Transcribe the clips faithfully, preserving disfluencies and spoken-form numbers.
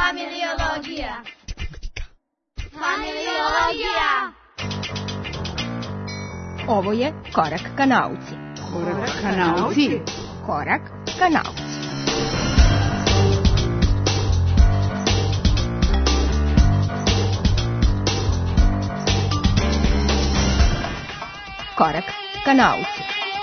Familiologija. Familiologija. Ovo je Korak ka nauci. Korak ka nauci. Korak ka nauci. Korak ka nauci.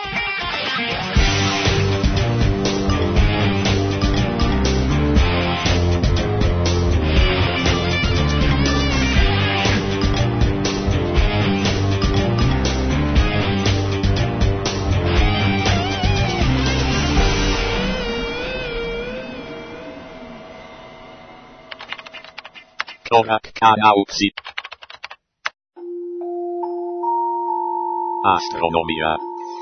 Korak ka nauci. Astronomija.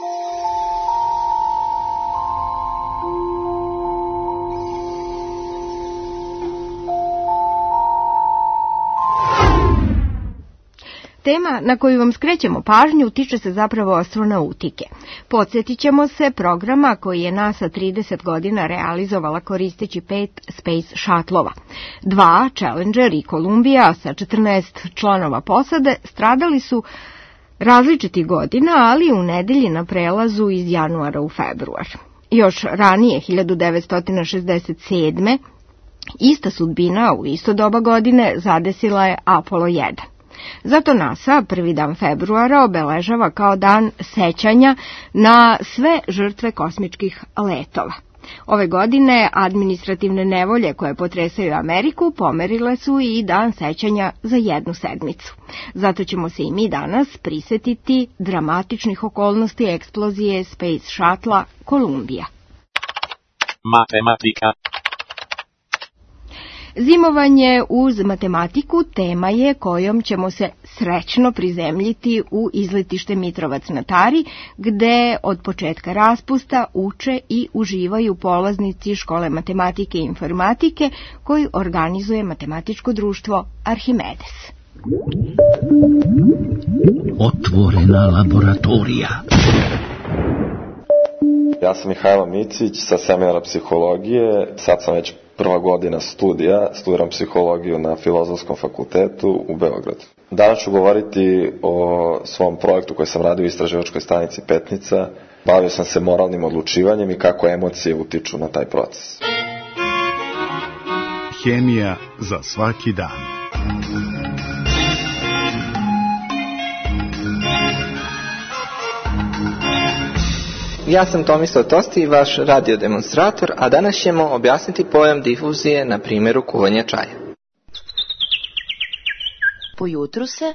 Tema na koju vam skrećemo pažnju tiče se zapravo astronautike. Podsjetit ćemo se programa koji je NASA trideset godina realizovala koristeći pet Space Shuttlova. Dva, Challenger i Columbia, sa četrnaest članova posade, stradali su različitih godina, ali u nedelji na prelazu iz januara u februar. Još ranije, hiljadu devetsto šezdeset sedme. ista sudbina u isto doba godine zadesila je Apollo jedan. Zato NASA prvi dan februara obeležava kao dan sećanja na sve žrtve kosmičkih letova. Ove godine administrativne nevolje koje potresaju Ameriku pomerile su i dan sećanja za jednu sedmicu. Zato ćemo se i mi danas prisjetiti dramatičnih okolnosti eksplozije Space Shuttle Columbia. Matematika. Zimovanje uz matematiku tema je kojom ćemo se srećno prizemljiti u izletište Mitrovac na Tari, gde od početka raspusta uče i uživaju polaznici škole matematike i informatike koji organizuje matematičko društvo Arhimedes. Otvorena laboratorija. Ja sam Mihajlo Micić sa seminara psihologije, sad sam već prva godina studija, studiram psihologiju na Filozofskom fakultetu u Beogradu. Danas ću govoriti o svom projektu koji sam radio u istraživačkoj stanici Petnica. Bavio sam se moralnim odlučivanjem i kako emocije utiču na taj proces. Hemija za svaki dan. Ja sam Tomislav Tosti, vaš radiodemonstrator, a danas ćemo objasniti pojam difuzije na primjeru kuvanja čaja. Po jutru se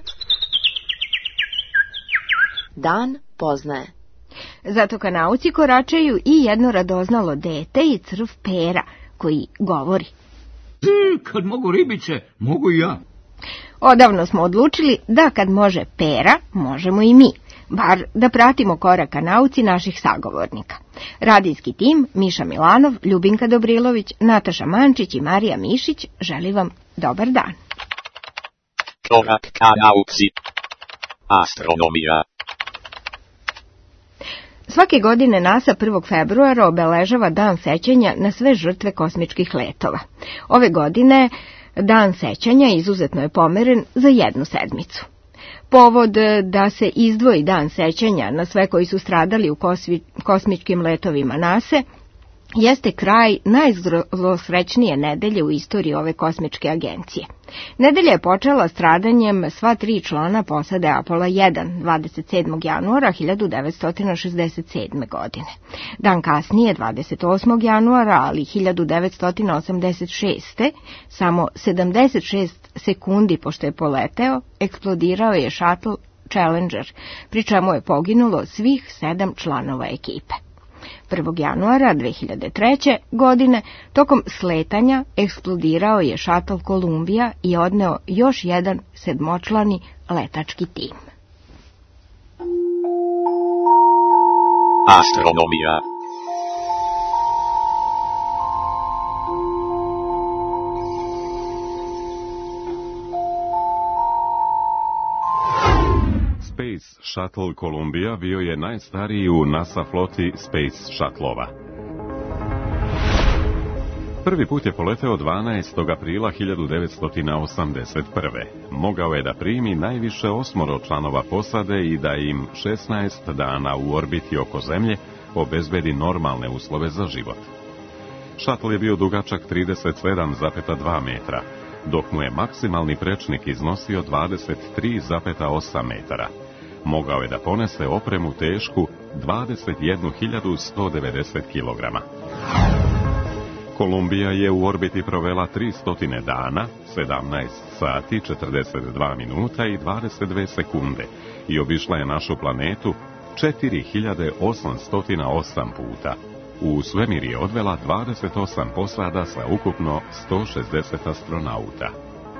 dan poznaje. Zato ka nauci koračaju i jedno radoznalo dete i crv Pera, koji govori. Kad mogu ribice, mogu i ja. Odavno smo odlučili da kad može Pera, možemo i mi. Bar da pratimo korak ka nauci naših sagovornika. Radijski tim Miša Milanov, Ljubinka Dobrilović, Nataša Mančić i Marija Mišić želi vam dobar dan. Korak ka nauci. Astronomija. Svake godine NASA prvog februara obeležava dan sećanja na sve žrtve kosmičkih letova. Ove godine dan sećanja izuzetno je pomeren za jednu sedmicu. Povod da se izdvoji dan sećanja na sve koji su stradali u kosmi, kosmičkim letovima NASA jeste kraj najzlosrećnije nedelje u istoriji ove kosmičke agencije. Nedelja je počela stradanjem sva tri člana posade Apollo jedan, dvadeset sedmog januara hiljadu devetsto šezdeset sedme. godine. Dan kasnije, dvadeset osmog januara, ali hiljadu devetsto osamdeset šeste. samo sedamdeset šest sekundi pošto je poleteo, eksplodirao je šatl Challenger, pri čemu je poginulo svih sedam članova ekipe. prvog januara dve hiljade treće. godine tokom sletanja eksplodirao je šatl Columbia i odneo još jedan sedmočlani letački tim. Astronomija. Space Shuttle Columbia bio je najstariji u NASA floti Space Shuttlova. Prvi put je poleteo dvanaestog aprila hiljadu devetsto osamdeset prve. Mogao je da primi najviše osmoro članova posade i da im šesnaest dana u orbiti oko Zemlje obezbedi normalne uslove za život. Šatl je bio dugačak trideset sedam zarez dva metra, dok mu je maksimalni prečnik iznosio dvadeset tri zarez osam metara. Mogao je da ponese opremu tešku dvadeset jednu hiljadu sto devedeset kilograma. Kolumbija je u orbiti provela tristo dana, sedamnaest sati, četrdeset dva minuta i dvadeset dve sekunde i obišla je našu planetu četiri hiljade osamsto osam puta. U svemir je odvela dvadeset osam posada sa ukupno sto šezdeset astronauta.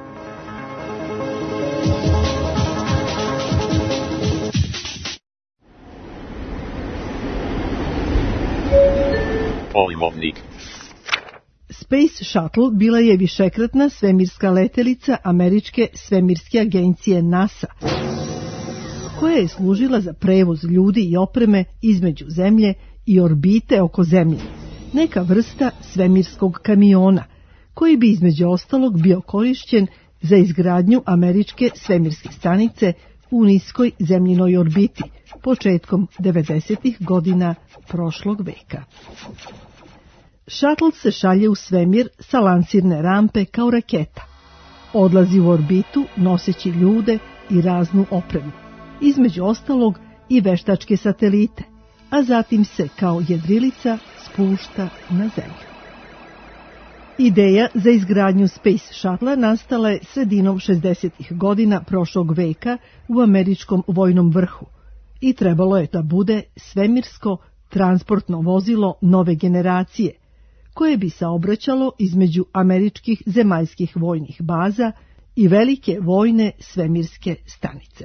Pojmovnik. Space Shuttle bila je višekratna svemirska letelica američke svemirske agencije NASA, koja je služila za prevoz ljudi i opreme između Zemlje i orbite oko Zemlje, neka vrsta svemirskog kamiona, koji bi između ostalog bio korišćen za izgradnju američke svemirske stanice u niskoj zemljinoj orbiti početkom devedesetih godina prošlog veka. Shuttle se šalje u svemir sa lansirne rampe kao raketa. Odlazi u orbitu noseći ljude i raznu opremu, između ostalog i veštačke satelite, a zatim se kao jedrilica spušta na Zemlju. Ideja za izgradnju Space Shuttle nastala je sredinom šezdesetih godina prošlog veka u američkom vojnom vrhu i trebalo je da bude svemirsko transportno vozilo nove generacije, koje bi saobraćalo između američkih zemaljskih vojnih baza i velike vojne svemirske stanice.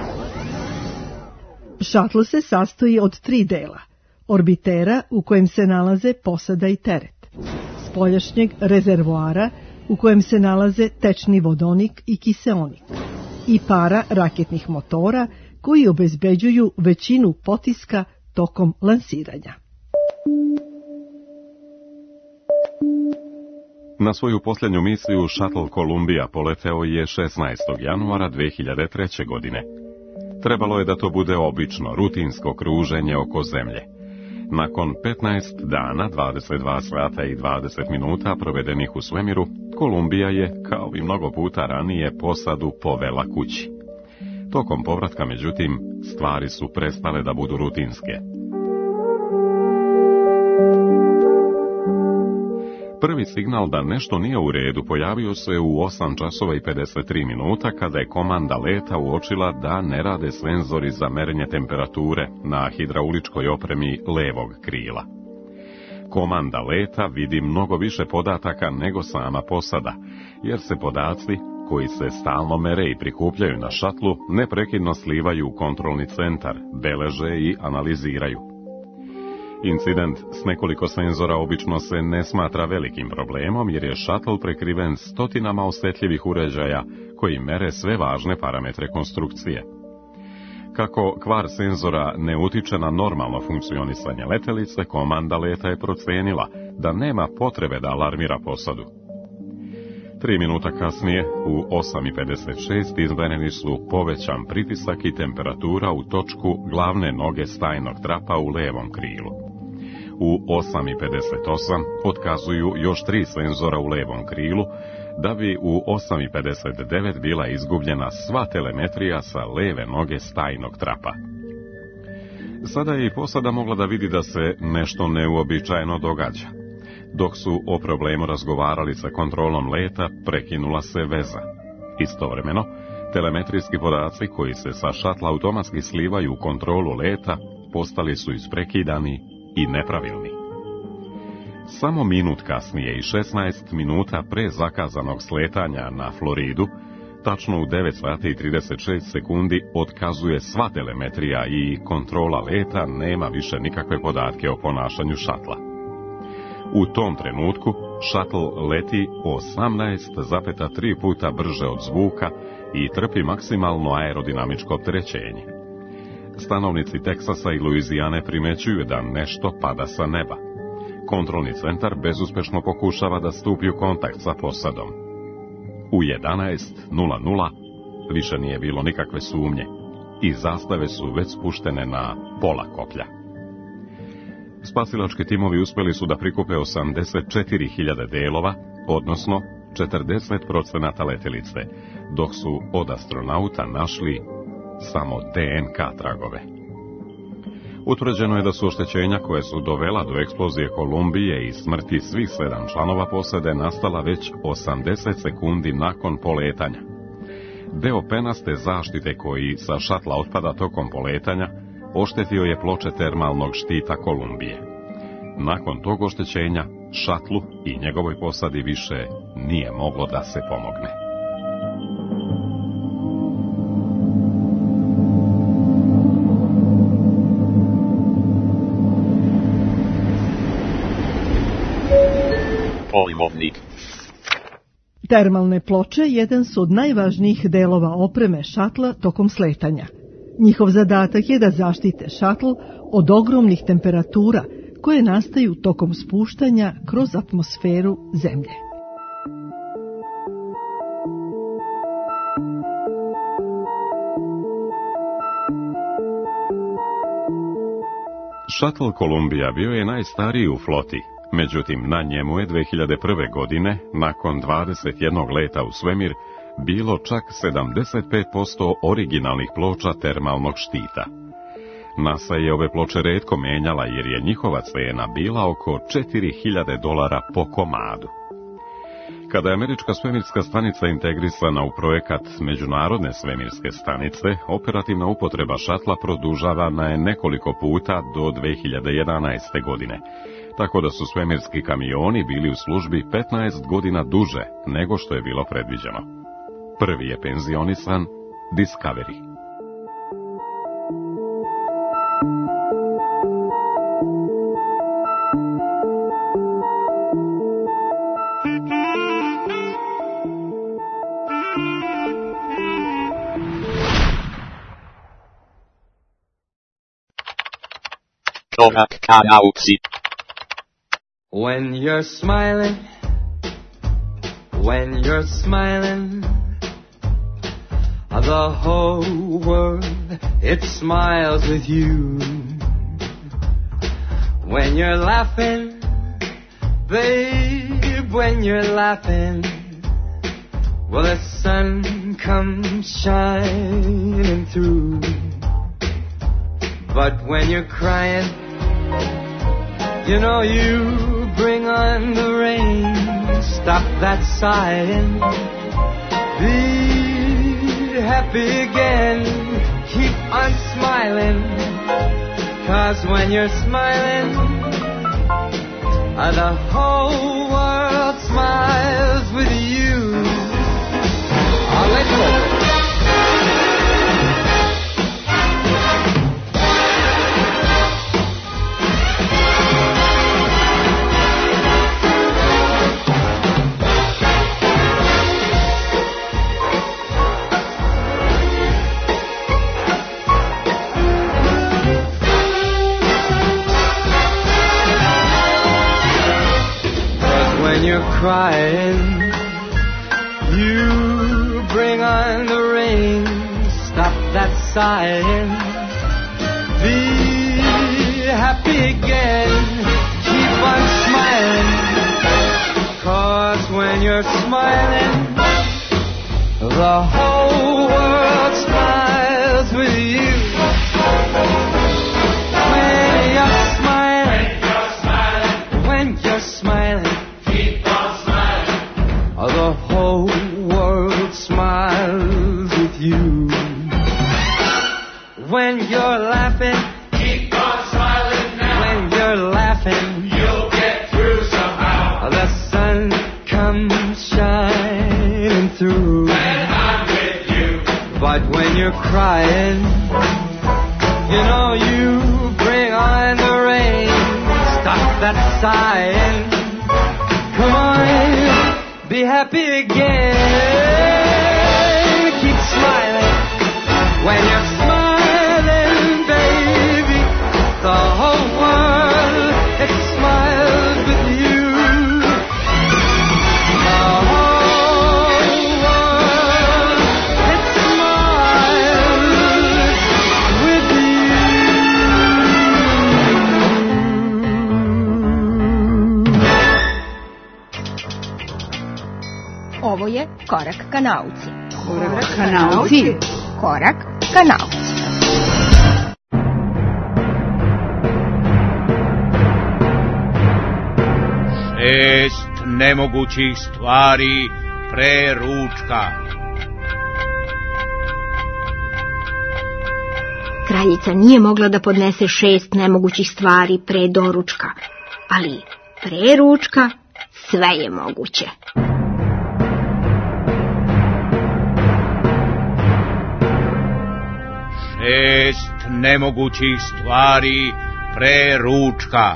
Shuttle se sastoji od tri dela: orbitera u kojem se nalaze posada i teret, spoljašnjeg rezervoara u kojem se nalaze tečni vodonik i kiseonik i para raketnih motora koji obezbeđuju većinu potiska tokom lansiranja. Na svoju posljednju misiju Shuttle Columbia poleteo je šesnaestog januara dve hiljade treće. godine. Trebalo je da to bude obično, rutinsko kruženje oko Zemlje. Nakon petnaest dana, dvadeset dva sata i dvadeset minuta provedenih u svemiru, Columbia je, kao i mnogo puta ranije, posadu povela kući. Tokom povratka, međutim, stvari su prestale da budu rutinske. Prvi signal da nešto nije u redu pojavio se u osam časova i pedeset tri minuta kada je komanda leta uočila da ne rade senzori za merenje temperature na hidrauličkoj opremi levog krila. Komanda leta vidi mnogo više podataka nego sama posada, jer se podaci koji se stalno mere i prikupljaju na šatlu neprekidno slivaju u kontrolni centar, beleže i analiziraju. Incident s nekoliko senzora obično se ne smatra velikim problemom jer je šatl prekriven stotinama osjetljivih uređaja koji mere sve važne parametre konstrukcije. Kako kvar senzora ne utiče na normalno funkcionisanje letelice, komanda leta je procenila da nema potrebe da alarmira posadu. Tri minuta kasnije, u osam i pedeset šest, izmereni su povećan pritisak i temperatura u točku glavne noge stajnog trapa u levom krilu. U osam i pedeset osam otkazuju još tri senzora u levom krilu, da bi u osam i pedeset devet bila izgubljena sva telemetrija sa leve noge stajnog trapa. Sada je i posada mogla da vidi da se nešto neuobičajeno događa. Dok su o problemu razgovarali sa kontrolom leta, prekinula se veza. Istovremeno, telemetrijski podaci koji se sa šatla automatski slivaju u kontrolu leta postali su isprekidani i nepravilni. Samo minut kasnije i šesnaest minuta pre zakazanog sletanja na Floridu, tačno u devet sati i trideset šest sekundi otkazuje sva telemetrija i kontrola leta nema više nikakve podatke o ponašanju šatla. U tom trenutku šatl leti osamnaest zarez tri puta brže od zvuka i trpi maksimalno aerodinamičko opterećenje. Stanovnici Teksasa i Luizijane primećuju da nešto pada sa neba. kontrolni centar bezuspešno pokušava da stupi u kontakt sa posadom. U jedanaest više nije bilo nikakve sumnje i zastave su već spuštene na pola koplja. Spasilački timovi uspeli su da prikupe osamdeset četiri hiljade delova, odnosno četrdeset procenata letelice, dok su od astronauta našli samo de en ka tragove. Utvrđeno je da su oštećenja koje su dovela do eksplozije Kolumbije i smrti svih sedam članova posade nastala već osamdeset sekundi nakon poletanja. Deo penaste zaštite koji sa šatla otpada tokom poletanja oštetio je ploče termalnog štita Kolumbije. Nakon tog oštećenja, šatlu i njegovoj posadi više nije moglo da se pomogne. Pojmovnik. Termalne ploče jedan su od najvažnijih delova opreme šatla tokom sletanja. Njihov zadatak je da zaštite šatl od ogromnih temperatura koje nastaju tokom spuštanja kroz atmosferu Zemlje. Šatl Kolumbija bio je najstariji u floti, međutim na njemu je dve hiljade prve. godine, nakon dvadeset jednog leta u svemir, bilo čak sedamdeset pet posto originalnih ploča termalnog štita. NASA je ove ploče retko menjala jer je njihova cena bila oko četiri hiljade dolara po komadu. Kada je američka svemirska stanica integrisana u projekat Međunarodne svemirske stanice, operativna upotreba šatla produžavana je nekoliko puta do dve hiljade jedanaeste. godine, tako da su svemirski kamioni bili u službi petnaest godina duže nego što je bilo predviđeno. Prvi je penzionisan Discovery. Korak ka nauci. When you're smiling, when you're smiling, the whole world, it smiles with you. When you're laughing, babe, when you're laughing, well, the sun comes shining through. But when you're crying, you know you bring on the rain. Stop that sighing, be happy again. Keep on smiling, 'cause when you're smiling, the whole world smiles with you. I'll let you go. Crying, you bring on the rain. Stop that sighing, be happy again. Keep on smiling, 'cause when you're smiling, the whole world smiles with you. When you're smiling, when you're smiling, the whole world smiles with you. When you're laughing, keep on smiling now. When you're laughing, you'll get through somehow. The sun comes shining through. When I'm with you. But when you're crying, you know you bring on the rain. Stop that sighing. Come on, be happy again. Keep smiling. When you're smiling, baby, the whole world, it smiles Ovo je Korak ka nauci. Korak ka nauci. Korak ka nauci. Šest nemogućih stvari pre ručka. Kraljica nije mogla da podnese šest nemogućih stvari pre doručka, ali pre ručka sve je moguće. Šest nemogućih stvari pre ručka.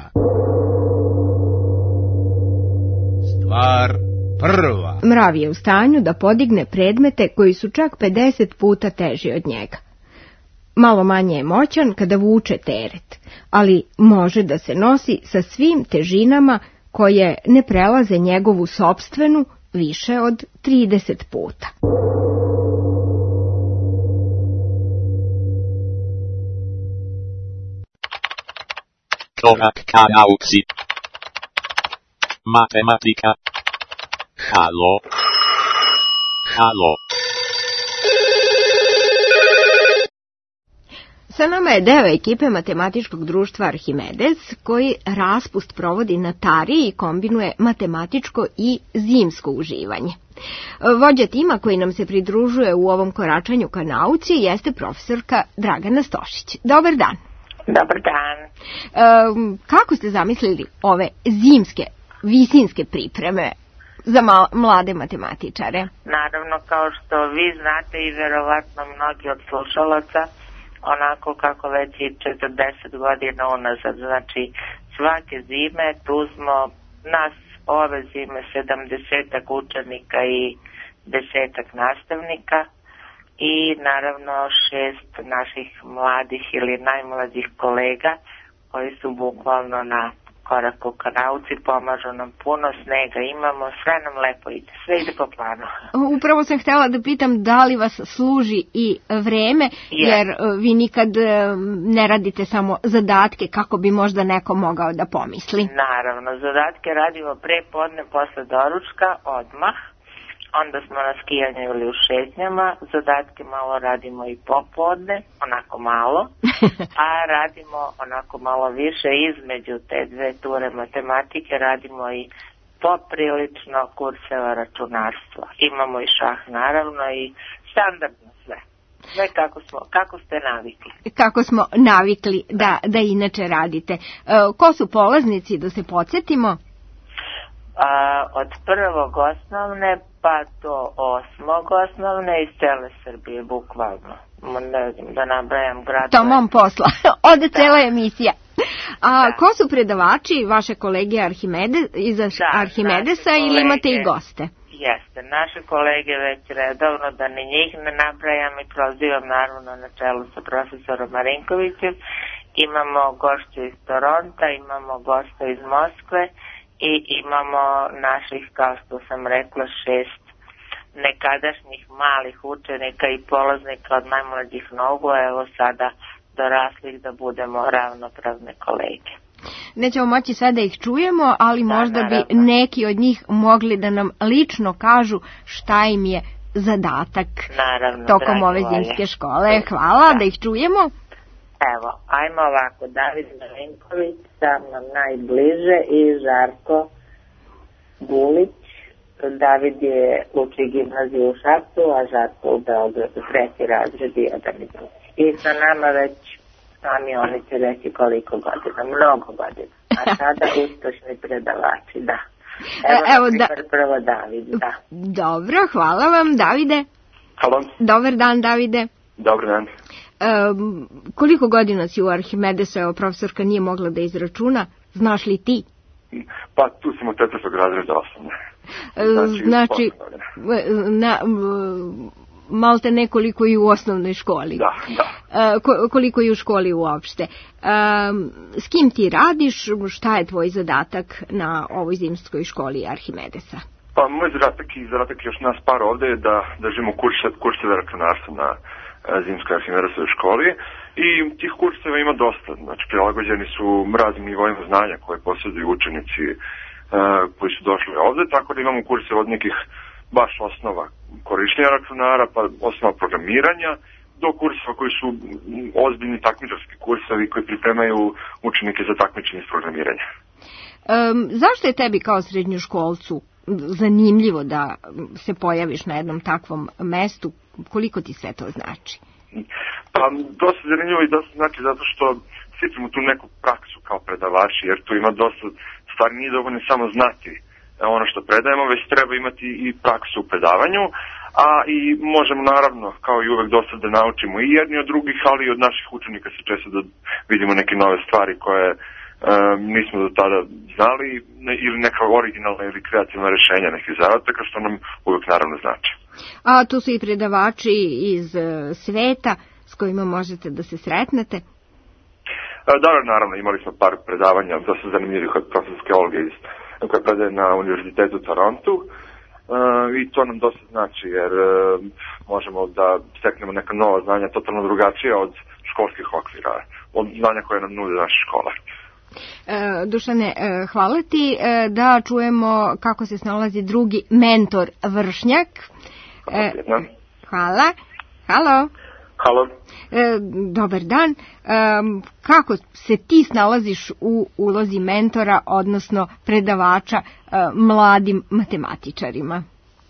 Stvar prva. Mrav je u stanju da podigne predmete koji su čak pedeset puta teži od njega. Malo manje je moćan kada vuče teret, ali može da se nosi sa svim težinama koje ne prelaze njegovu sopstvenu više od trideset puta. Korak ka nauci. Matematika. Halo. Halo. Sa nama je deo ekipe matematičkog društva Arhimedes, koji raspust provodi na tari i kombinuje matematičko i zimsko uživanje. Vođa tima koji nam se pridružuje u ovom koračanju ka nauci jeste profesorka Dragana Stošić. Dobar dan. Dobar dan. E, kako ste zamislili ove zimske, visinske pripreme za mlade matematičare? Naravno, kao što vi znate i verovatno mnogi od slušalaca, onako kako već i četrdeset godina unazad, znači svake zime tu smo nas ove zime sedamdesetak učenika i desetak nastavnika i naravno šest naših mladih ili najmlađih kolega koji su bukvalno na koraku ka nauci, pomažu nam puno, snega imamo, sve nam lepo ide, sve ide po planu. Upravo sam htjela da pitam da li vas služi i vreme, yes. Jer vi nikad ne radite samo zadatke kako bi možda neko mogao da pomisli. Naravno, zadatke radimo pre podne, posle doručka, odmah. Onda smo na skijanju ili u šetnjama, zadatke malo radimo i popodne, onako malo, a radimo onako malo više između te dve ture matematike, radimo i poprilično kurseva računarstva. Imamo i šah naravno i standardno sve. Sve kako smo, kako ste navikli. Kako smo navikli da, da inače radite. E, ko su polaznici, da se podsjetimo? A, od prvog osnovne pa do osmog osnovne iz cele Srbije, bukvalno. Ne znam da nabrajam gradove. To mom posla, ode da. Cela emisija. A da. Ko su predavači, vaše kolege Arhimede, iz da, Arhimedesa ili kolege, imate i goste? Jeste, naše kolege već redovno, da ni njih ne nabrajam i prozivam naravno na čelu sa profesorom Marinkovićem. Imamo gošću iz Toronta, imamo gosta iz Moskve i imamo naših, kao što sam rekla, šest nekadašnjih malih učenika i polaznika od najmlađih nogu, evo sada doraslih da budemo ravnopravne kolege. Nećemo moći sve da ih čujemo, ali da, možda naravno. Bi neki od njih mogli da nam lično kažu šta im je zadatak naravno, tokom ove zimske škole. Hvala, da. Da ih čujemo. Evo, ajmo ovako, David Marinković, sa mnom najbliže, i Žarko Gulić. David je uči gimnaziju u Šapcu, a Žarko u Beogradu, treći razred i jedan i drugi. I sa nama već, sami oni će reći koliko godina, mnogo godina. A sada uspešni predavači, da. Evo, Evo da... prvo David, da. Dobro, hvala vam, Davide. Halo. Dobar dan, Davide. Dobar dan. Um, koliko godina si u Arhimedesu, evo profesorka nije mogla da izračuna, znaš li ti? Pa tu sam od četvrtog razreda osnovne. Znači, znači na, malte nekoliko i u osnovnoj školi. Da, da. Uh, koliko i u školi uopšte. Um, s kim ti radiš, šta je tvoj zadatak na ovoj zimskoj školi Arhimedesa? Pa moj zadatak i zadatak još nas par ovde je da držimo kurse, kurseve računarstva na zimskoj Arhimedesovoj školi i tih kurseva ima dosta, znači prilagođeni su raznim nivoima znanja koje posjeduju učenici uh, koji su došli ovde, tako da imamo kurse od nekih baš osnova korištenja računara, pa osnova programiranja, do kursova koji su ozbiljni takmičarski kursovi koji pripremaju učenike za takmičenje iz programiranja. Um, zašto je tebi kao srednjoškolcu zanimljivo da se pojaviš na jednom takvom mestu? Koliko ti sve to znači? Pa, dosta zanimljivo i dosta znači zato što sticamo tu neku praksu kao predavači, jer tu ima dosta stvari, nije dovoljno samo znati ono što predajemo, već treba imati i praksu u predavanju, a i možemo naravno, kao i uvek, dosta da naučimo i jedni od drugih, ali i od naših učenika se često da vidimo neke nove stvari koje e, nismo do tada znali, ne, ili neka originalna ili kreativna rešenja nekih zadataka, što nam uvek naravno znači. A tu su i predavači iz uh, sveta s kojima možete da se sretnete? Da, naravno, imali smo par predavanja, dosta zanimljivih od profesorske Olge iz, koja predaje na Univerzitetu u Torontu, uh, i to nam dosta znači, jer uh, možemo da steknemo neka nova znanja, totalno drugačija od školskih okvira, od znanja koje nam nude naša škola. E, Dušane, e, hvala ti, e, da čujemo kako se snalazi drugi mentor vršnjak. E, hvala. Halo. Halo. E, dobar dan. E, kako se ti snalaziš u ulozi mentora, odnosno predavača e, mladim matematičarima?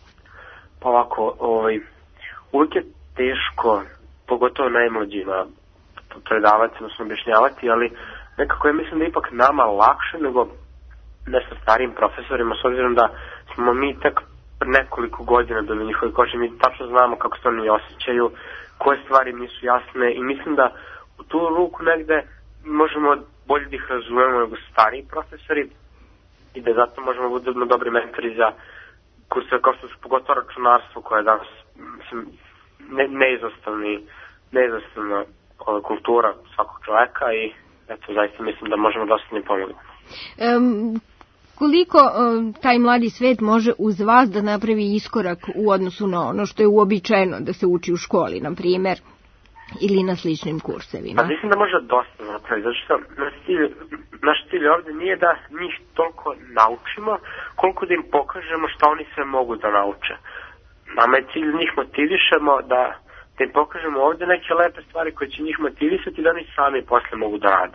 Pa ovako, ovaj, uvijek je teško, pogotovo najmlađima, predavati, odnosno objašnjavati, ali nekako ja mislim da je ipak nama lakše nego nešto starijim profesorima, s obzirom da smo mi tek nekoliko godina do njihovi koži, mi tačno znamo kako se oni osjećaju, koje stvari nisu jasne i mislim da u tu ruku negde možemo bolje da ih razumemo nego stariji profesori i da zato možemo da budemo dobri mentori za kurse kao što su pogotovo računarstvo koje je danas mislim, ne, neizostavni, neizostavna kultura svakog čoveka i eto, zaista mislim da možemo dosta ne pomoći. Um, koliko um, taj mladi svet može uz vas da napravi iskorak u odnosu na ono što je uobičajeno da se uči u školi, na primjer, ili na sličnim kursevima? Pa mislim da može dosta napravi, zato što naš cilj, naš cilj ovdje nije da njih toliko naučimo, koliko da im pokažemo šta oni sve mogu da nauče. Nama je cilj njih motivišemo da da im pokažemo ovdje neke lepe stvari koje će njih motivisati da oni sami posle mogu da rade.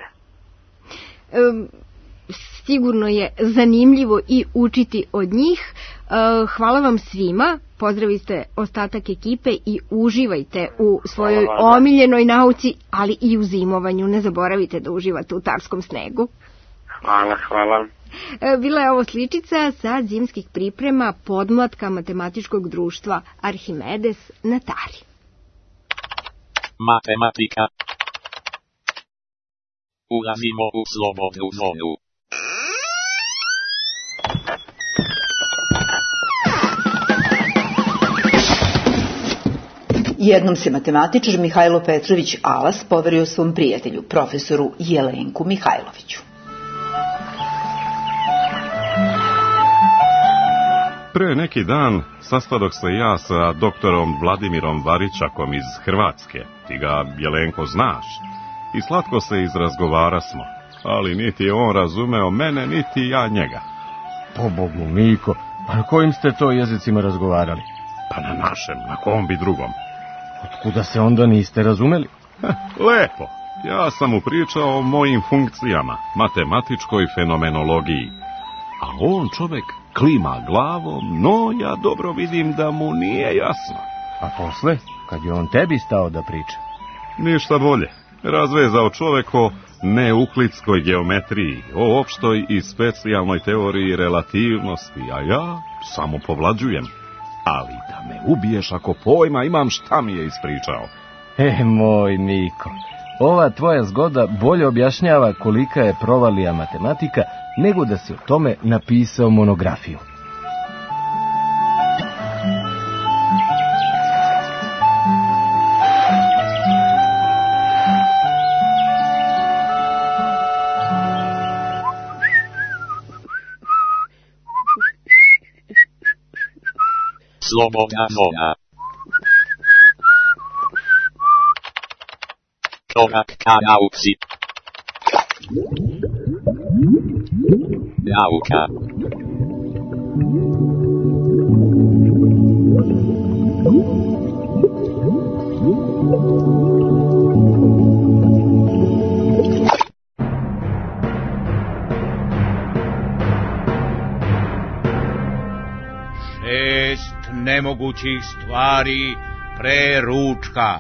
Um, sigurno je zanimljivo i učiti od njih. Uh, hvala vam svima, pozdravite ostatak ekipe i uživajte u svojoj omiljenoj nauci, ali i u zimovanju. Ne zaboravite da uživate u tarskom snegu. Hvala, hvala. Bila je ovo sličica sa zimskih priprema podmlatka matematičkog društva Arhimedes na Tari. Matematika. Ulazimo u slobodnu zonu. Jednom se matematičar Mihajlo Petrović Alas poverio svom prijatelju, profesoru Jelenku Mihajloviću. Pre neki dan sastadoh se ja sa doktorom Vladimirom Varičakom iz Hrvatske. Ti ga, Jelenko, znaš. I slatko se izrazgovara smo, ali niti je on razumeo mene, niti ja njega. Pobogu, Miko, a na kojim ste to jezicima razgovarali? Pa na našem, na kom bi drugom. Otkuda se onda niste razumeli? Lepo, ja sam mu pričao o mojim funkcijama, matematičkoj fenomenologiji. A on, čovek, klima glavom, no ja dobro vidim da mu nije jasno. A posle, kad je on tebi stao da priča? Ništa bolje. Razvezao čovek o neuklidskoj geometriji, o opštoj i specijalnoj teoriji relativnosti, a ja samo povlađujem. Ali da me ubiješ ako pojma imam šta mi je ispričao. E, moj Miko, ova tvoja zgoda bolje objašnjava kolika je provalija matematika nego da si o tome napisao monografiju. Slobodna zona. Korak ka nauci. Nauka. Šest nemogućih stvari pre ručka.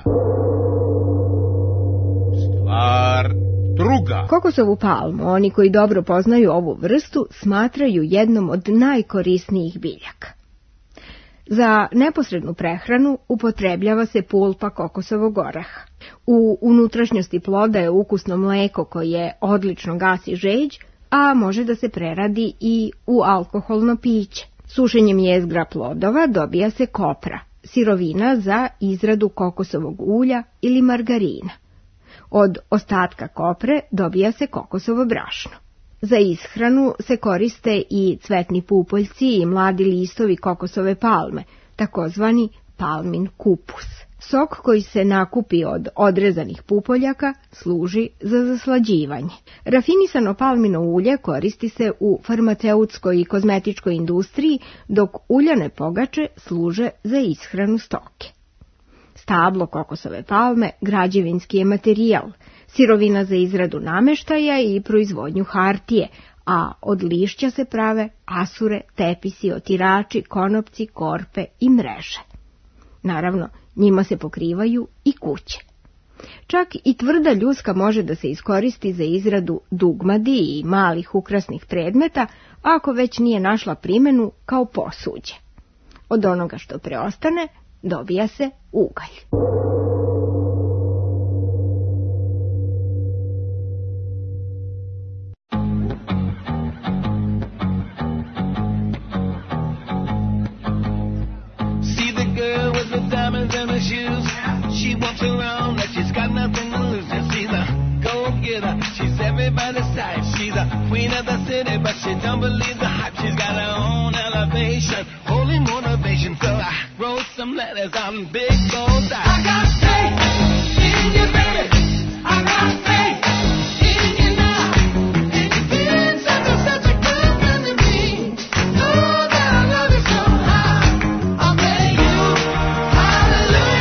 Stvar druga. Kokosovu palmu, oni koji dobro poznaju ovu vrstu, smatraju jednom od najkorisnijih biljaka. Za neposrednu prehranu upotrebljava se pulpa kokosovog oraha. U unutrašnjosti ploda je ukusno mleko koje odlično gasi žeđ, a može da se preradi i u alkoholno piće. Sušenjem jezgra plodova dobija se kopra, sirovina za izradu kokosovog ulja ili margarina. Od ostatka kopre dobija se kokosovo brašno. Za ishranu se koriste i cvetni pupoljci i mladi listovi kokosove palme, takozvani palmin kupus. Sok koji se nakupi od odrezanih pupoljaka služi za zaslađivanje. Rafinisano palmino ulje koristi se u farmaceutskoj i kozmetičkoj industriji, dok uljane pogače služe za ishranu stoke. Stablo kokosove palme građevinski je materijal, sirovina za izradu nameštaja i proizvodnju hartije, a od lišća se prave asure, tepisi, otirači, konopci, korpe i mreže. Naravno, njima se pokrivaju i kuće. Čak i tvrda ljuska može da se iskoristi za izradu dugmadi i malih ukrasnih predmeta, ako već nije našla primjenu kao posuđe. Od onoga što preostane dobija se ugalj. She walks around like she's got nothing to lose. And she's a go-getter, she's everybody's type. She's a queen of the city, but she don't believe the hype. She's got her own elevation, holy motivation. So I wrote some letters on big gold dice. I got faith in you, baby. I got faith in you now. And you've been such a, such a good friend to me. Know that I love you so high. I'll pay you. Hallelujah.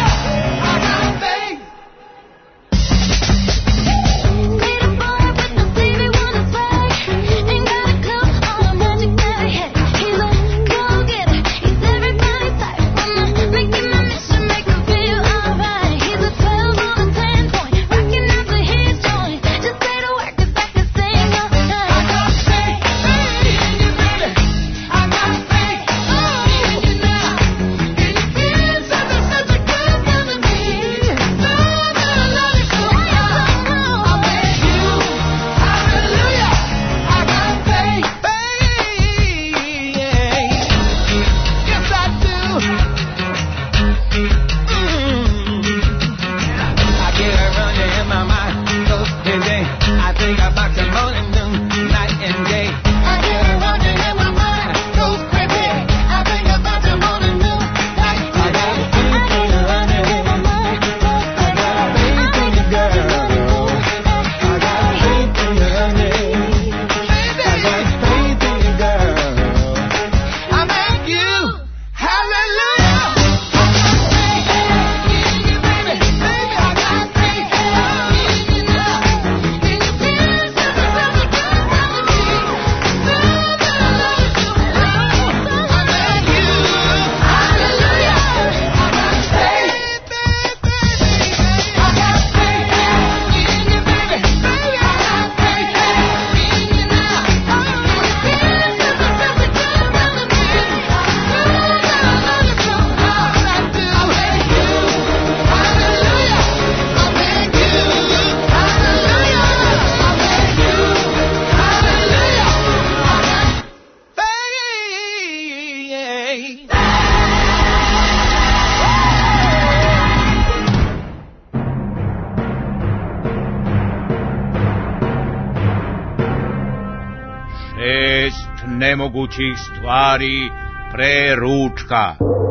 Nemogućih stvari pre ručka.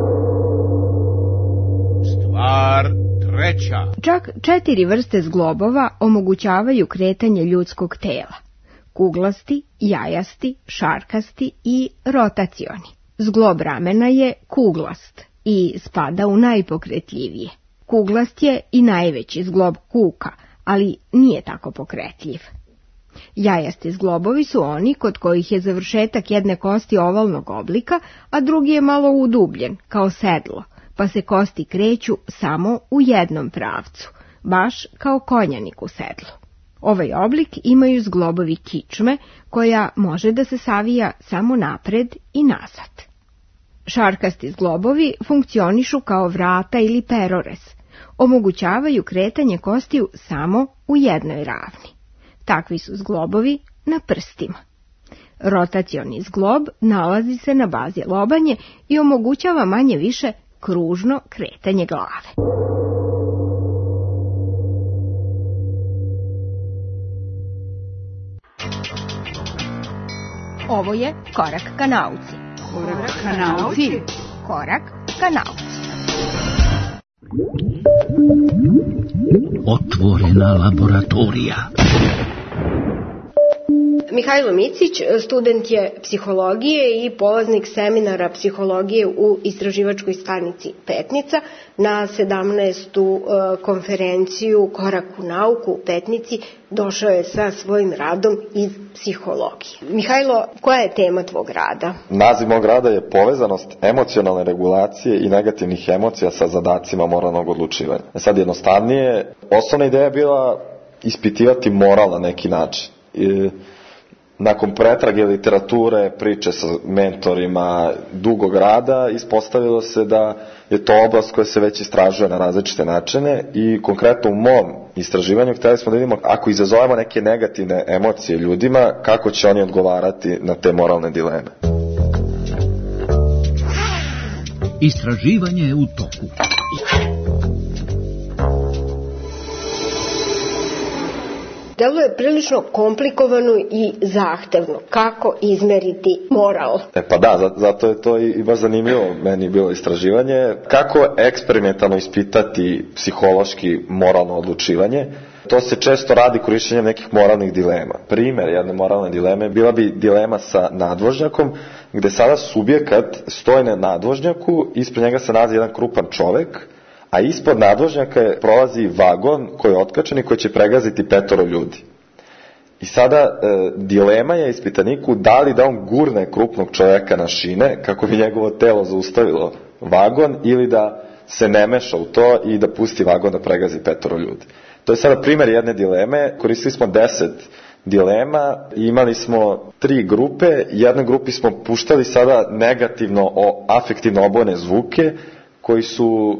Stvar treća. Čak četiri vrste zglobova omogućavaju kretanje ljudskog tela. Kuglasti, jajasti, šarkasti i rotacioni. Zglob ramena je kuglast, i spada u najpokretljivije. Kuglast je i najveći zglob kuka, ali nije tako pokretljiv. Jajasti zglobovi su oni kod kojih je završetak jedne kosti ovalnog oblika, a drugi je malo udubljen, kao sedlo, pa se kosti kreću samo u jednom pravcu, baš kao konjanik u sedlu. Ovaj oblik imaju zglobovi kičme, koja može da se savija samo napred i nazad. Šarkasti zglobovi funkcionišu kao vrata ili perorez, omogućavaju kretanje kostiju samo u jednoj ravni. Takvi su zglobovi na prstima. Rotacioni zglob nalazi se na bazi lobanje i omogućava manje više kružno kretanje glave. Ovo je Korak ka nauci. Korak ka nauci. Korak ka nauci. Otvorena laboratorija. Mihajlo Micić, student je psihologije i polaznik seminara psihologije u istraživačkoj stanici Petnica. Na sedamnaestu konferenciju Korak u nauku u Petnici došao je sa svojim radom iz psihologije. Mihajlo, koja je tema tvog rada? Naziv mog rada je povezanost emocionalne regulacije i negativnih emocija sa zadacima moralnog odlučivanja. Sad jednostavnije, osnovna ideja je bila ispitivati moral na neki način. I nakon pretrage literature, priče sa mentorima, dugog rada, ispostavilo se da je to oblast koja se već istražuje na različite načine i konkretno u mom istraživanju htjeli smo da vidimo ako izazovemo neke negativne emocije ljudima, kako će oni odgovarati na te moralne dileme. Istraživanje je u toku. Deluje prilično komplikovano i zahtevno. Kako izmeriti moral? E pa da, zato je to i baš zanimljivo meni bilo istraživanje. Kako eksperimentalno ispitati psihološki moralno odlučivanje? To se često radi korišćenjem nekih moralnih dilema. Primjer jedne moralne dileme bila bi dilema sa nadvožnjakom, gde sada subjekat stoji na nadvožnjaku, ispred njega se nalazi jedan krupan čovek, a ispod nadvožnjaka prolazi vagon koji je otkačen i koji će pregaziti petoro ljudi. I sada e, dilema je ispitaniku da li da on gurne krupnog čovjeka na šine kako bi njegovo telo zaustavilo vagon ili da se ne meša u to i da pusti vagon da pregazi petoro ljudi. To je sada primjer jedne dileme. Koristili smo deset dilema i imali smo tri grupe. Jednoj grupi smo puštali sada negativno o, afektivno obojene zvuke koji su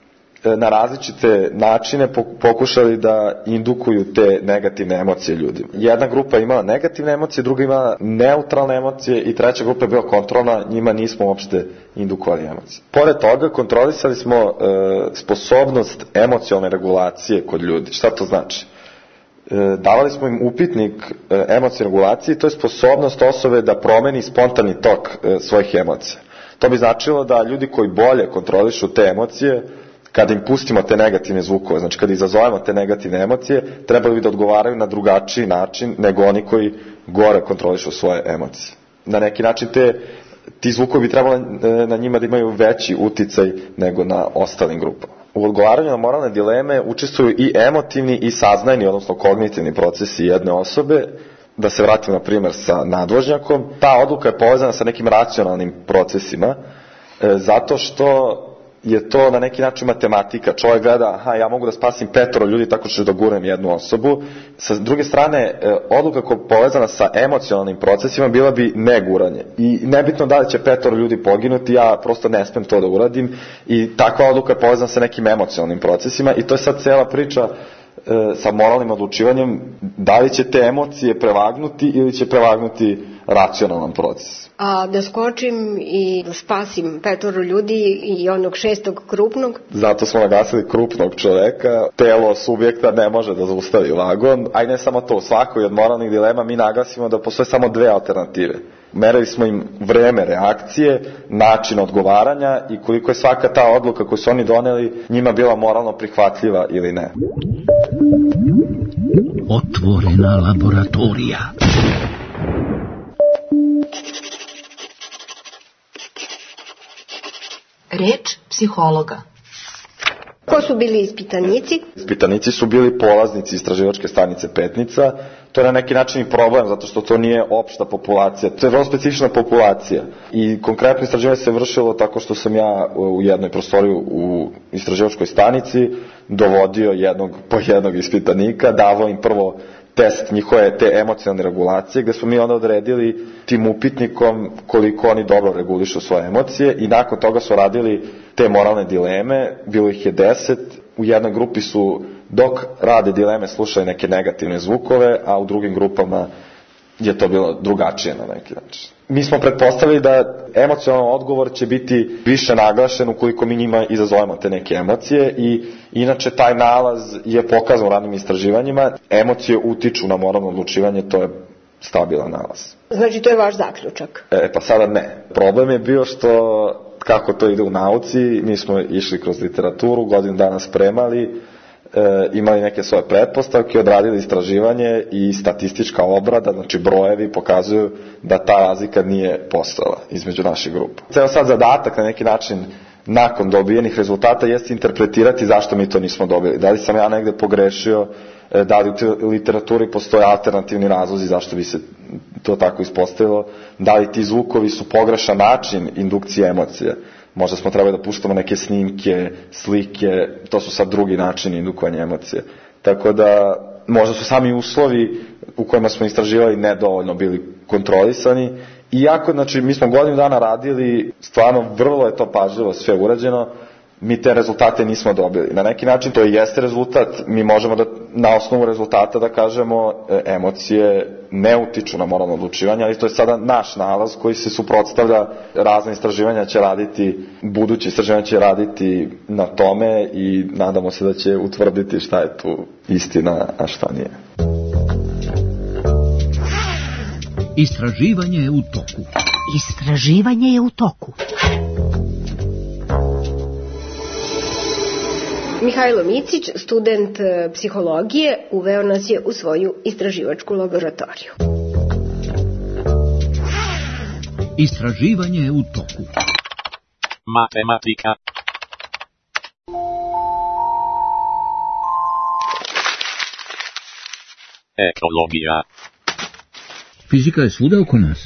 na različite načine pokušali da indukuju te negativne emocije ljudima. Jedna grupa imala negativne emocije, druga imala neutralne emocije i treća grupa je bila kontrolna, njima nismo uopšte indukovali emocije. Pored toga kontrolisali smo e, sposobnost emocionalne regulacije kod ljudi. Šta to znači? E, davali smo im upitnik e, emocionalne regulacije i to je sposobnost osobe da promeni spontani tok e, svojih emocija. To bi značilo da ljudi koji bolje kontrolišu te emocije, kada im pustimo te negativne zvukove, znači kada izazovemo te negativne emocije, trebali bi da odgovaraju na drugačiji način nego oni koji gore kontrolišu svoje emocije. Na neki način te, ti zvukovi bi trebali na njima da imaju veći uticaj nego na ostalim grupama. U odgovaranju na moralne dileme učestvuju i emotivni i saznajni, odnosno kognitivni procesi jedne osobe. Da se vratimo na primjer sa nadvožnjakom, ta odluka je povezana sa nekim racionalnim procesima, e, zato što je to na neki način matematika. Čovjek gleda, aha, ja mogu da spasim petoro ljudi tako što ću da gurnem jednu osobu. Sa druge strane, odluka koja je povezana sa emocionalnim procesima bila bi neguranje. I nebitno da li će petoro ljudi poginuti, ja prosto ne smem to da uradim. I takva odluka je povezana sa nekim emocionalnim procesima. I to je sad cijela priča e, sa moralnim odlučivanjem, da li će te emocije prevagnuti ili će prevagnuti racionalan proces. A da skočim i da spasim petoro ljudi i onog šestog krupnog? Zato smo naglasili krupnog čoveka. Telo subjekta ne može da zaustavi vagon, a i ne samo to. U svakoj od moralnih dilema mi naglasimo da postoje samo dve alternative. Merili smo im vreme reakcije, način odgovaranja i koliko je svaka ta odluka koju su oni doneli njima bila moralno prihvatljiva ili ne. Otvorena laboratorija. Reč psihologa. Ko su bili ispitanici? Ispitanici su bili polaznici istraživačke stanice Petnica. To je na neki način i problem, zato što to nije opšta populacija. To je vrlo specifična populacija. I konkretno istraživanje se vršilo tako što sam ja u jednoj prostoriji u istraživačkoj stanici dovodio jednog po jednog ispitanika, davao im prvo test njihove te emocionalne regulacije, gde smo mi onda odredili tim upitnikom koliko oni dobro regulišu svoje emocije i nakon toga su radili te moralne dileme, bilo ih je deset, u jednoj grupi su dok rade dileme slušaju neke negativne zvukove, a u drugim grupama je to bilo drugačije na neki način. Mi smo pretpostavili da emocionalni odgovor će biti više naglašen ukoliko mi njima izazovemo te neke emocije i inače taj nalaz je pokazan u radnim istraživanjima. Emocije utiču na moralno odlučivanje, to je stabilan nalaz. Znači to je vaš zaključak? E, pa sada ne. Problem je bio što kako to ide u nauci, mi smo išli kroz literaturu, godinu dana spremali, E, imali neke svoje pretpostavke, odradili istraživanje i statistička obrada, znači brojevi pokazuju da ta razlika nije postojala između naših grupa. Ceo sad zadatak na neki način nakon dobijenih rezultata jeste interpretirati zašto mi to nismo dobili. Da li sam ja negde pogrešio, da li u literaturi postoje alternativni razlozi zašto bi se to tako ispostavilo, da li ti zvukovi su pogrešan način indukcije emocije. Možda smo trebali da puštamo neke snimke, slike, to su sad drugi načini indukovanja emocije. Tako da možda su sami uslovi u kojima smo istraživali nedovoljno bili kontrolisani. Iako, znači, mi smo godinu dana radili, stvarno vrlo je to pažljivo sve urađeno, mi te rezultate nismo dobili. Na neki način to jeste rezultat, mi možemo da na osnovu rezultata da kažemo emocije ne utiču na moralno odlučivanje, ali to je sada naš nalaz koji se suprotstavlja, razne istraživanja će raditi, buduće istraživanja će raditi na tome i nadamo se da će utvrditi šta je tu istina, a šta nije. Istraživanje je u toku. Istraživanje je u toku. Mihajlo Micić, student psihologije, uveo nas je u svoju istraživačku laboratoriju. Istraživanje je u toku. Matematika. Ekologija. Fizika je svuda oko nas.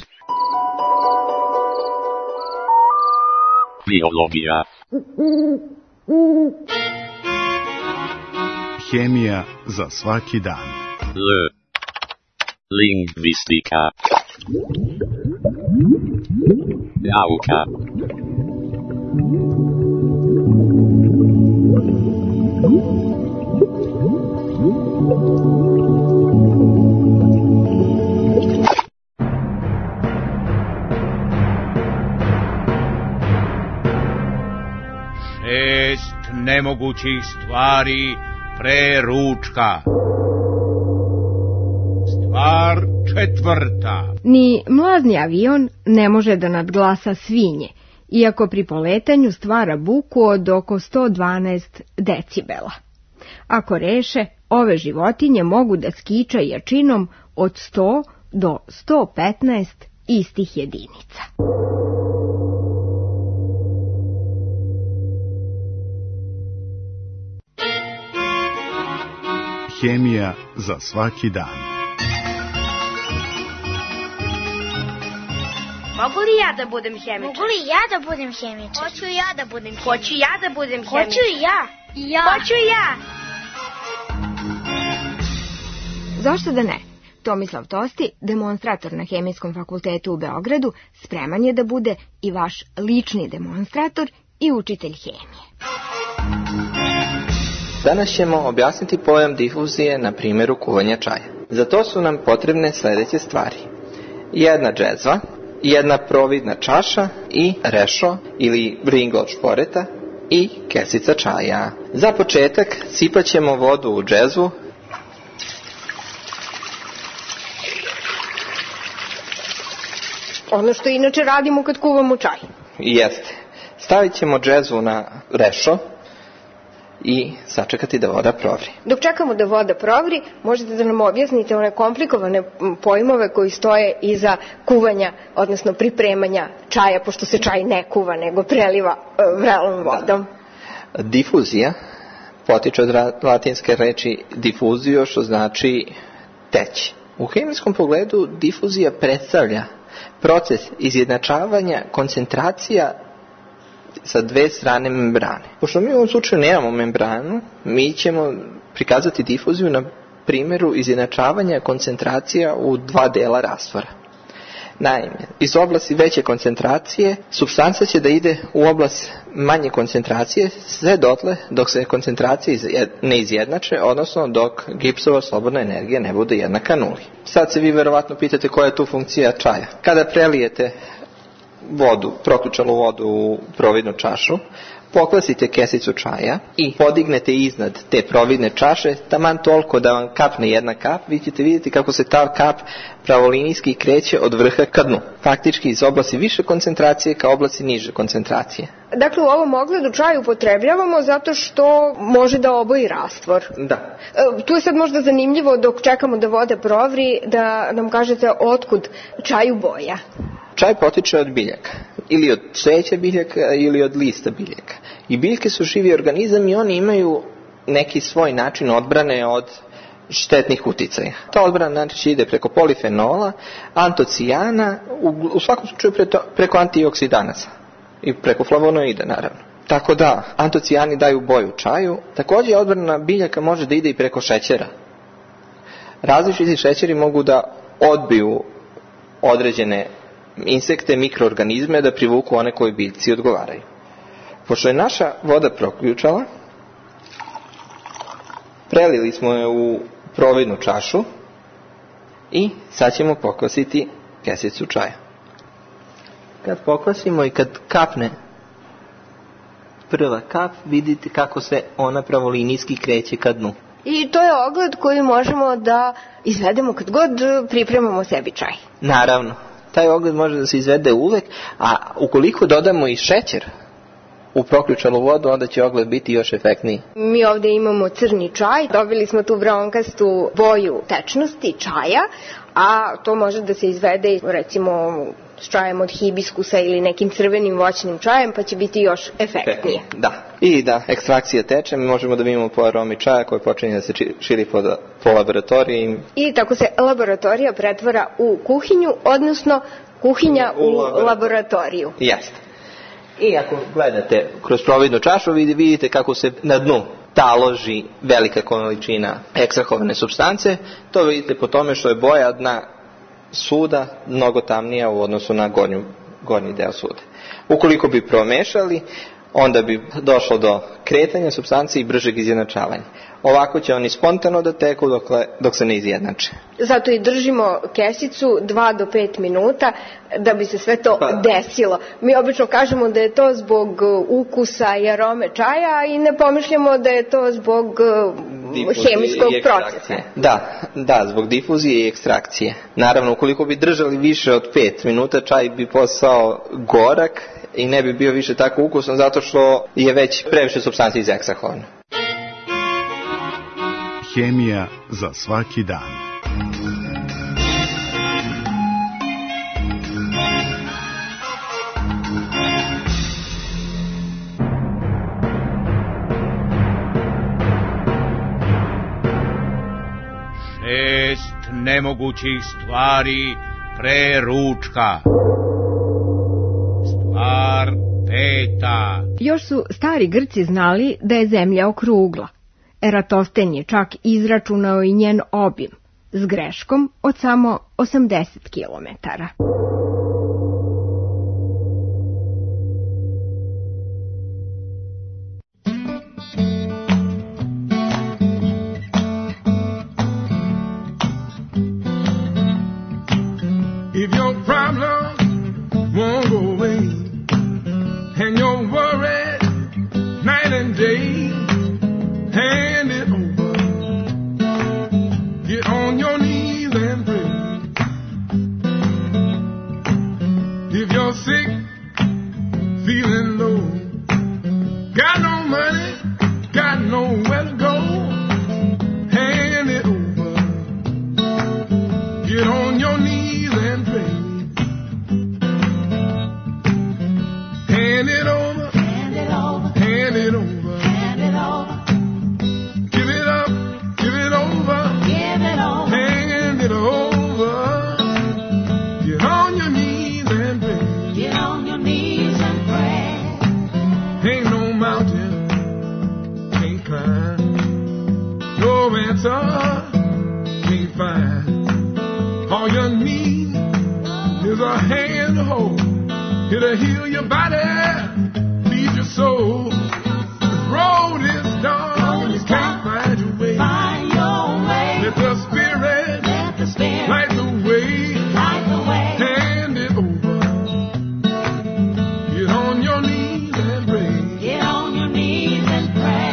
Biologija. Hemija za svaki dan. L. Lingvistika. Nauka. Šest nemogućih stvari pre ručka. Stvar četvrta. Ni mlazni avion ne može da nadglasa svinje, iako pri poletanju stvara buku od oko sto dvanaest decibela. Ako reše, ove životinje mogu da skiča jačinom od sto do sto petnaest istih jedinica. Hemija za svaki dan. Mogu li ja da budem hemičar? Mogu li ja da budem hemičar? Hoću ja da budem hemičar. Hoću ja da budem hemičar. Hoću i ja. I ja. Hoću i ja. Zašto da ne? Tomislav Tosti, demonstrator na Hemijskom fakultetu u Beogradu, spreman je da bude i vaš lični demonstrator i učitelj hemije. Danas ćemo objasniti pojam difuzije na primjeru kuvanja čaja. Za to su nam potrebne sljedeće stvari. Jedna džezva, jedna providna čaša i rešo ili ringo od šporeta i kesica čaja. Za početak sipat ćemo vodu u džezvu. Ono što inače radimo kad kuvamo čaj. Jeste. Stavit ćemo džezvu na rešo i sačekati da voda provri. Dok čekamo da voda provri, možete da nam objasnite one komplikovane pojmove koji stoje iza kuvanja, odnosno pripremanja čaja, pošto se čaj ne kuva, nego preliva vrelom vodom. Difuzija potiče od latinske reči diffusio, što znači teći. U hemijskom pogledu difuzija predstavlja proces izjednačavanja koncentracija sa dve strane membrane. Pošto mi u ovom slučaju nemamo membranu, mi ćemo prikazati difuziju na primjeru izjednačavanja koncentracija u dva dela rastvora. Naime, iz oblasti veće koncentracije, supstanca će da ide u oblast manje koncentracije sve dotle dok se koncentracije ne izjednače, odnosno dok Gibbsova slobodna energija ne bude jednaka nuli. Sad se vi verovatno pitate koja je tu funkcija čaja. Kada prelijete vodu, proključanu vodu u providnu čašu, pokvasite kesicu čaja i podignete iznad te providne čaše, taman toliko da vam kapne jedna kap, vi ćete vidjeti kako se ta kap pravolinijski kreće od vrha ka dnu. Faktički iz oblasti više koncentracije ka oblasti niže koncentracije. Dakle, u ovom ogledu čaj upotrebljavamo zato što može da oboji rastvor. Da. E, tu je sad možda zanimljivo, dok čekamo da voda provri, da nam kažete otkud čaju boja. Čaj potiče od biljaka, ili od cveća biljaka, ili od lista biljaka. I biljke su živi organizam i oni imaju neki svoj način odbrane od štetnih uticaja. Ta odbrana znači ide preko polifenola, antocijana, u, u svakom slučaju preko, preko antioksidanaca i preko flavonoida naravno. Tako da, antocijani daju boju čaju. Također odbrana biljaka može da ide i preko šećera. Različiti šećeri mogu da odbiju određene insekte, mikroorganizme, da privuku one koji biljci odgovaraju. Pošto je naša voda proključala, prelili smo je u providnu čašu i sad ćemo pokvasiti kesicu čaja. Kad pokvasimo i kad kapne prva kap, vidite kako se ona pravolinijski kreće ka dnu. I to je ogled koji možemo da izvedemo kad god pripremamo sebi čaj. Naravno. Taj ogled može da se izvede uvek, a ukoliko dodamo i šećer u proključanu vodu, onda će ogled biti još efektniji. Mi ovdje imamo crni čaj, dobili smo tu bronkastu boju tečnosti čaja, a to može da se izvede recimo s čajem od hibiskusa ili nekim crvenim voćnim čajem, pa će biti još efektnije. Da. I da ekstrakcija teče, mi možemo da vidimo po aromi čaja koji počinje da se širi po, po laboratoriji. I tako se laboratorija pretvara u kuhinju, odnosno kuhinja u, u laboratoriju. laboratoriju. Jeste. I ako gledate kroz providnu čašu, vidite kako se na dnu taloži velika količina ekstrahovane supstance. To vidite po tome što je boja dna suda mnogo tamnija u odnosu na gornju, gornji deo suda. Ukoliko bi promešali, onda bi došlo do kretanja supstanci i bržeg izjednačavanja. Ovako će oni spontano da teku dok, dok se ne izjednače. Zato i držimo kesicu dva do pet minuta da bi se sve to pa desilo. Mi obično kažemo da je to zbog ukusa i arome čaja i ne pomišljamo da je to zbog difuzije hemijskog procesa. Da, da, zbog difuzije i ekstrakcije. Naravno, ukoliko bi držali više od pet minuta, čaj bi postao gorak i ne bi bio više tako ukusan zato što je već previše supstanci izekstrahovano. Hemija za svaki dan. Šest nemogućih stvari pre ručka. Stvar peta. Još su stari Grci znali da je zemlja okrugla. Eratosten je čak izračunao i njen obim, s greškom od samo osamdeset kilometara. If your problem won't go away and you're worried night and day, hand it over. Get on your knees and pray. If you're sick, feeling low, got no money, got no Hand it over. Hand it over. Hand it over. Hand it over. Give it up. Give it over. Give it over. Hand it over. Get on your knees and pray. Get on your knees and pray. Ain't no mountain can't climb. No answer can't find. All you need is a hand to hold. It'll heal your body, feed your soul. The road is dark and you can't find your way. Find your way. Let the Spirit, Let the Spirit light the way. Light the way. Hand it over. Get on your knees and pray. Get on your knees and pray.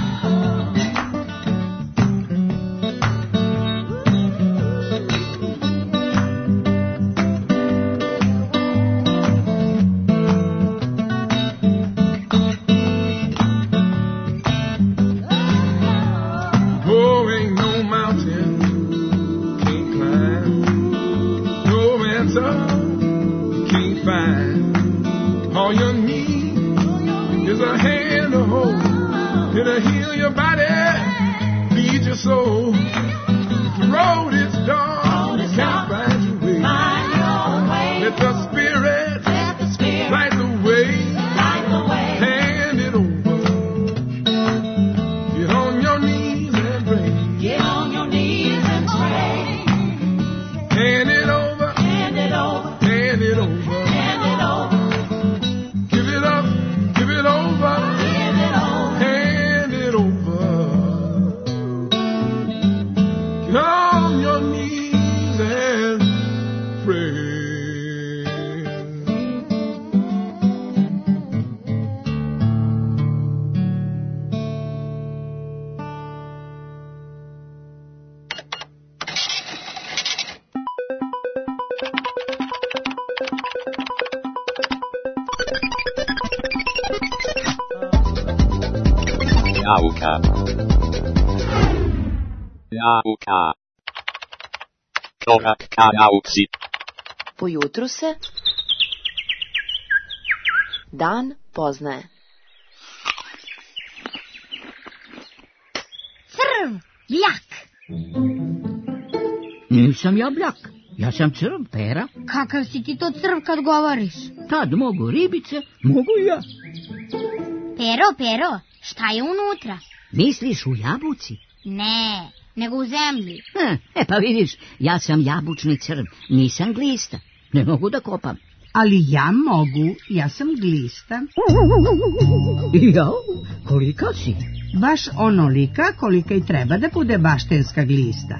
All you need is a hand to hold. It'll heal your body, feed your soul. The road is dark, you can't find your way. Let the Spirit light the way. Hand it over. Get on your knees and pray. Get on your knees and pray. Hand it over. Hand it over. Hand it over. Nauka. Nauka. Korak ka nauci. Po jutru se dan poznaje. Crv, bljak. Nisam ja bljak, ja sam crv, Pera. Kakav si ti to crv kad govoriš? Tad mogu ribice, mogu i ja. Pero, Pero, šta je unutra? Misliš u jabuci? Ne, nego u zemlji. E, e pa vidiš, ja sam jabučni crv, nisam glista. Ne mogu da kopam. Ali ja mogu, ja sam glista. Ja, kolika si? Baš onolika kolika i treba da bude baštenska glista.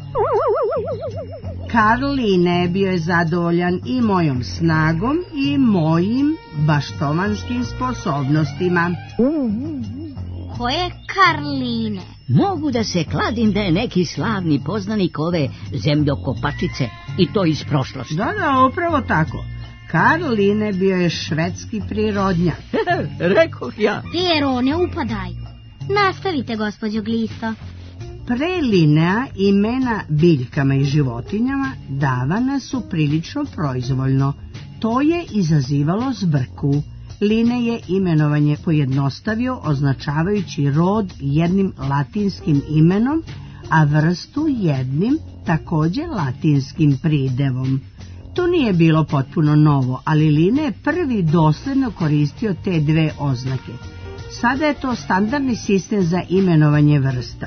Karline bio je zadovoljan i mojom snagom i mojim baštovanskim sposobnostima. Koje Karline? Mogu da se kladim da je neki slavni poznanik ove zemljokopačice i to iz prošlosti. Da, da, upravo tako. Karline bio je švedski prirodnjak. Rekoh ja. Pero, ne upadaju. Nastavite, gospođo Glisto. Pre Linea imena biljkama i životinjama davana su prilično proizvoljno. To je izazivalo zbrku. Line je imenovanje pojednostavio označavajući rod jednim latinskim imenom, a vrstu jednim također latinskim pridevom. To nije bilo potpuno novo, ali Line je prvi dosledno koristio te dve oznake. Sada je to standardni sistem za imenovanje vrsta.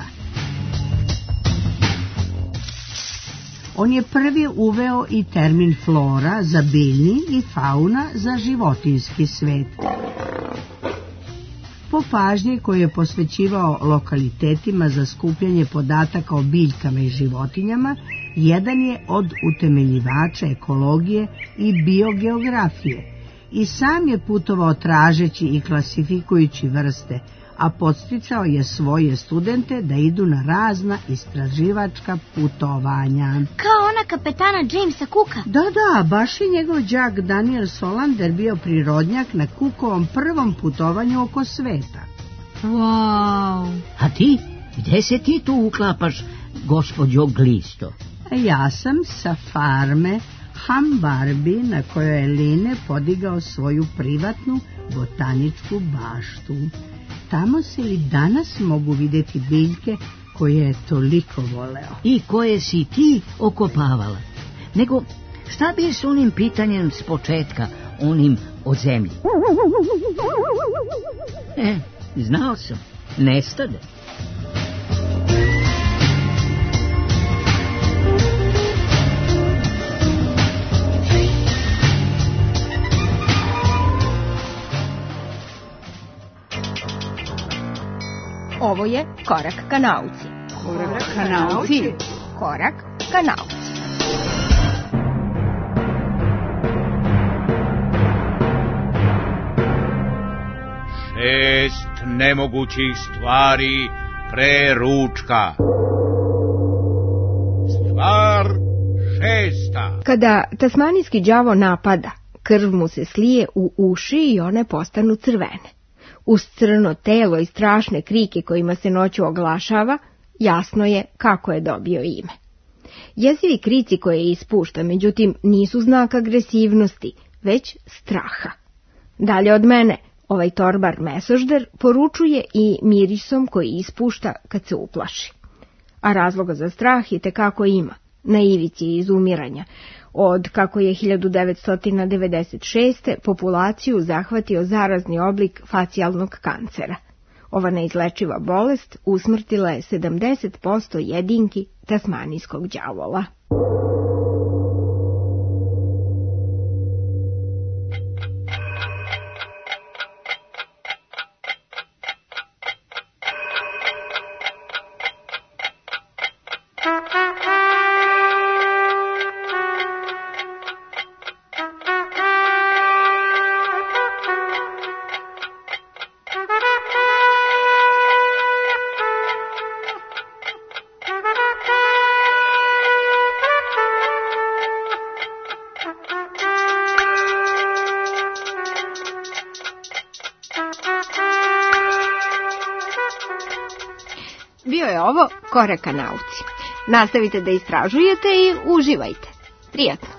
On je prvi uveo i termin flora za biljni i fauna za životinjski svet. Po pažnji koju je posvećivao lokalitetima za skupljanje podataka o biljkama i životinjama, jedan je od utemeljivača ekologije i biogeografije. I sam je putovao tražeći i klasifikujući vrste, a podsticao je svoje studente da idu na razna istraživačka putovanja. Kao ona kapetana Jamesa Cooka? Da, da, baš je njegov đak Daniel Solander bio prirodnjak na Cookovom prvom putovanju oko sveta. Wow! A ti? Gde se ti tu uklapaš, gospođo Glisto? Ja sam sa farme Hambarbi, na kojoj je Line podigao svoju privatnu botaničku baštu. Tamo se i danas mogu vidjeti biljke koje je toliko voleo. I koje si ti okopavala. Nego, šta bi s onim pitanjem s početka, onim o zemlji? E, znao sam, nestade. Ovo je Korak ka nauci. Korak ka nauci. Korak ka nauci. Šest nemogućih stvari pre ručka. Stvar šesta. Kada tasmanijski đavo napada, krv mu se slije u uši i one postanu crvene. Uz crno telo i strašne krike kojima se noću oglašava, jasno je kako je dobio ime. Jezivi krici koje ispušta, međutim, nisu znak agresivnosti, već straha. Dalje od mene, ovaj torbar mesožder poručuje i mirisom koji ispušta kad se uplaši. A razloga za strah i tekako ima, na ivici izumiranja, od kako je hiljadu devetsto devedeset šeste. populaciju zahvatio zarazni oblik facijalnog kancera. Ova neizlečiva bolest usmrtila je sedamdeset posto jedinki tasmanijskog đavola. Bio je ovo Korak ka nauci. Nastavite da istražujete i uživajte. Prijatno.